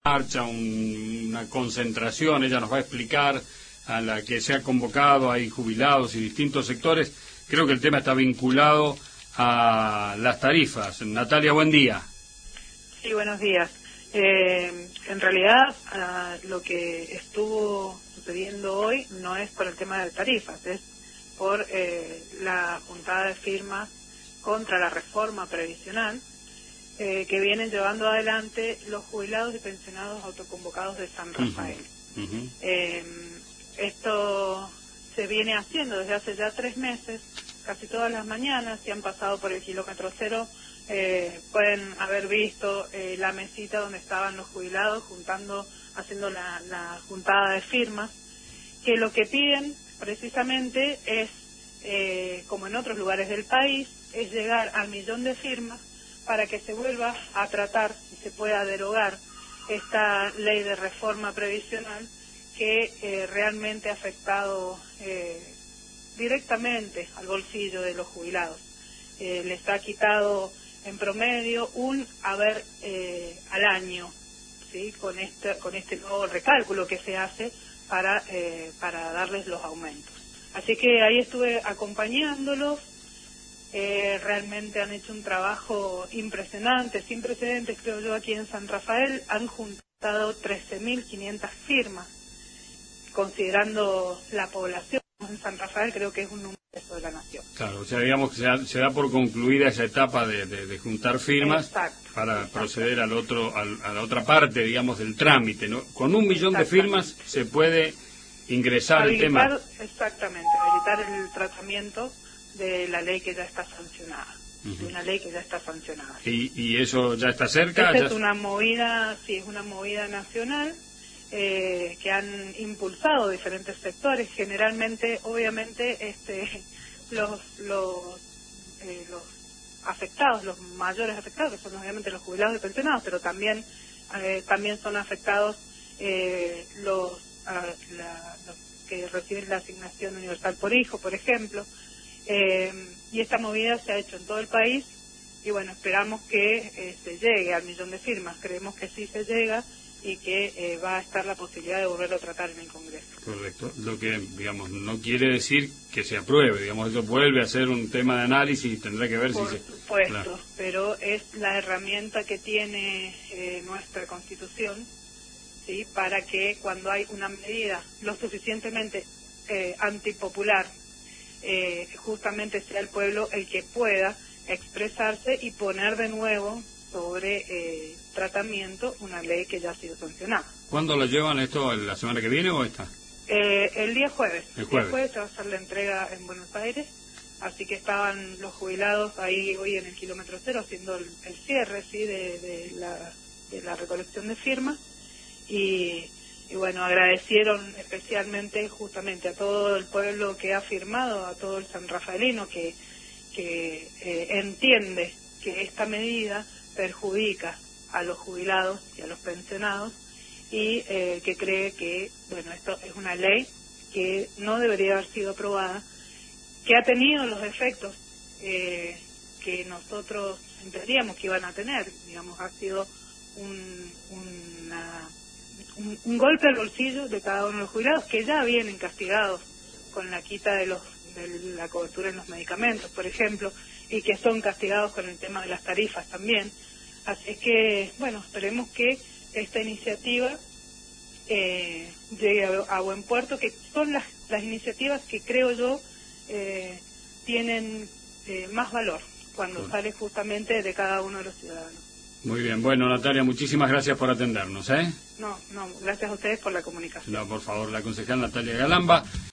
marcha, una concentración, ella nos va a explicar, a la que se ha convocado, hay jubilados y distintos sectores. Creo que el tema está vinculado a las tarifas. Natalia, buen día. Sí, buenos días. En realidad, lo que estuvo sucediendo hoy no es por el tema de tarifas, es por la juntada de firmas contra la reforma previsional que vienen llevando adelante los jubilados y pensionados autoconvocados de San Rafael. Esto se viene haciendo desde hace ya 3 meses, casi todas las mañanas. Si han pasado por el kilómetro cero, pueden haber visto la mesita donde estaban los jubilados haciendo la juntada de firmas, que lo que piden precisamente es, como en otros lugares del país, es llegar al 1.000.000 de firmas para que se vuelva a tratar y se pueda derogar esta ley de reforma previsional que realmente ha afectado directamente al bolsillo de los jubilados. Les ha quitado en promedio un haber al año, ¿sí? con este nuevo recálculo que se hace para darles los aumentos. Así que ahí estuve acompañándolos. Realmente han hecho un trabajo impresionante, sin precedentes, creo yo, aquí en San Rafael. Han juntado 13.500 firmas, considerando la población en San Rafael, creo que es un número de la nación. Claro, o sea, digamos que se da por concluida esa etapa de juntar firmas. Exacto, para proceder a la otra parte, digamos, del trámite, ¿no? Con 1.000.000 de firmas se puede ingresar el tema. Exactamente, habilitar el tratamiento de la ley que ya está sancionada. De una ley que ya está sancionada. ¿Y eso ya está cerca? Esta es una movida, sí, es una movida nacional que han impulsado diferentes sectores. Generalmente, obviamente, los afectados, los mayores afectados, que son obviamente los jubilados y pensionados, pero también son afectados los que reciben la asignación universal por hijo, por ejemplo. Y esta movida se ha hecho en todo el país y bueno, esperamos que se llegue al 1.000.000 de firmas. Creemos que sí se llega y que va a estar la posibilidad de volverlo a tratar en el Congreso. Correcto. Lo que, digamos, no quiere decir que se apruebe, digamos, eso vuelve a ser un tema de análisis y tendrá que ver por si se... supuesto, claro. Pero es la herramienta que tiene nuestra Constitución, ¿sí? Para que cuando hay una medida lo suficientemente antipopular, justamente sea el pueblo el que pueda expresarse y poner de nuevo sobre tratamiento una ley que ya ha sido sancionada. ¿Cuándo lo llevan esto? ¿La semana que viene o esta? El día jueves. El jueves se va a hacer la entrega en Buenos Aires, así que estaban los jubilados ahí hoy en el kilómetro cero haciendo el cierre, ¿sí? de la recolección de firmas y bueno, agradecieron especialmente justamente a todo el pueblo que ha firmado, a todo el sanrafaelino que entiende que esta medida perjudica a los jubilados y a los pensionados y que cree que, bueno, esto es una ley que no debería haber sido aprobada, que ha tenido los efectos que nosotros entendíamos que iban a tener. Digamos, ha sido un golpe al bolsillo de cada uno de los jubilados que ya vienen castigados con la quita de la cobertura en los medicamentos, por ejemplo, y que son castigados con el tema de las tarifas también. Así que, bueno, esperemos que esta iniciativa llegue a buen puerto, que son las iniciativas que creo yo tienen más valor cuando sale justamente de cada uno de los ciudadanos. Muy bien, bueno, Natalia, muchísimas gracias por atendernos, ¿eh? No, gracias a ustedes por la comunicación. No, por favor, la concejal Natalia Galamba.